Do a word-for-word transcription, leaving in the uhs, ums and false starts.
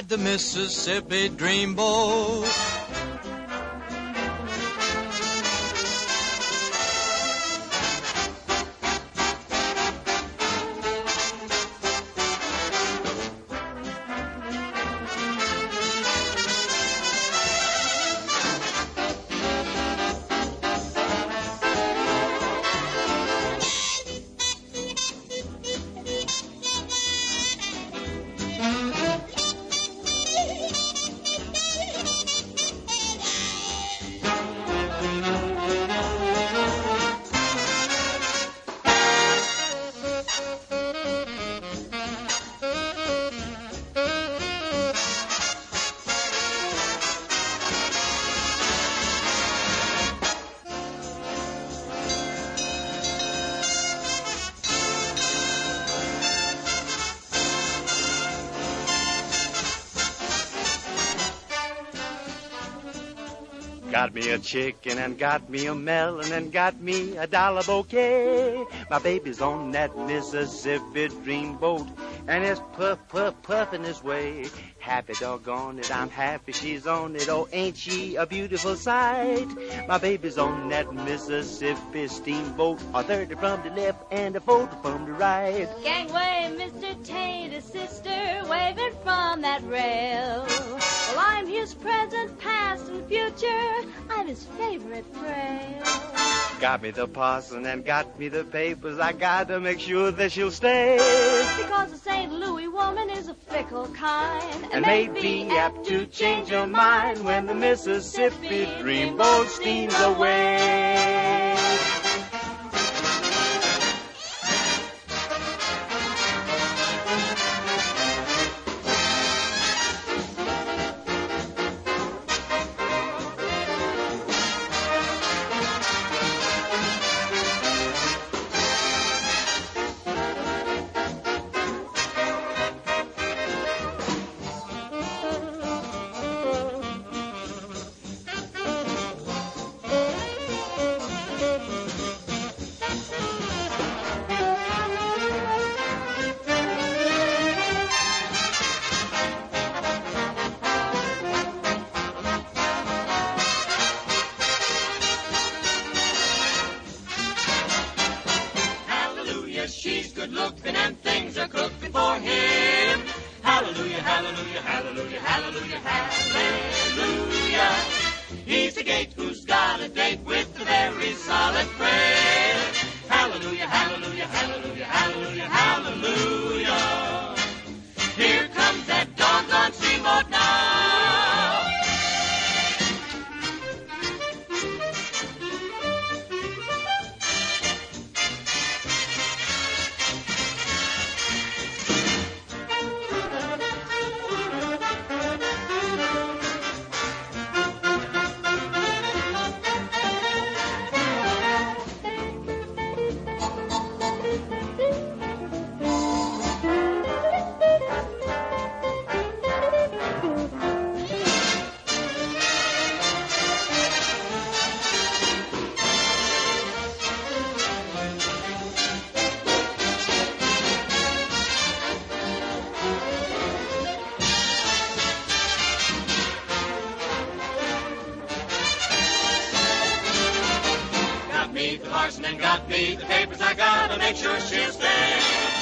ride the Mississippi Dreamboat. Got me a chicken and got me a melon and got me a dollar bouquet. My baby's on that Mississippi Dreamboat and it's puff, puff, puffing his way. Happy doggone it, I'm happy she's on it. Oh, ain't she a beautiful sight? My baby's on that Mississippi steamboat, a thirty from the left and a forty from the right. Gangway, Mister Tater's sister, waving from that rail. Well, I'm his present, past, and future. I'm his favorite frail. Got me the parson and got me the papers. I gotta make sure that she'll stay. Because the Saint Louis woman is a fickle kind and may be apt to change her mind when the Mississippi Dreamboat steams away. She's good looking and things are cooking for him. Hallelujah, hallelujah, hallelujah, hallelujah, hallelujah. He's the gate who's got a date with the very solid prayer. Hallelujah, hallelujah, hallelujah, hallelujah, hallelujah. Here comes that doggone steamboat now. Got me the parson and got me the papers. I gotta make sure she'll stay.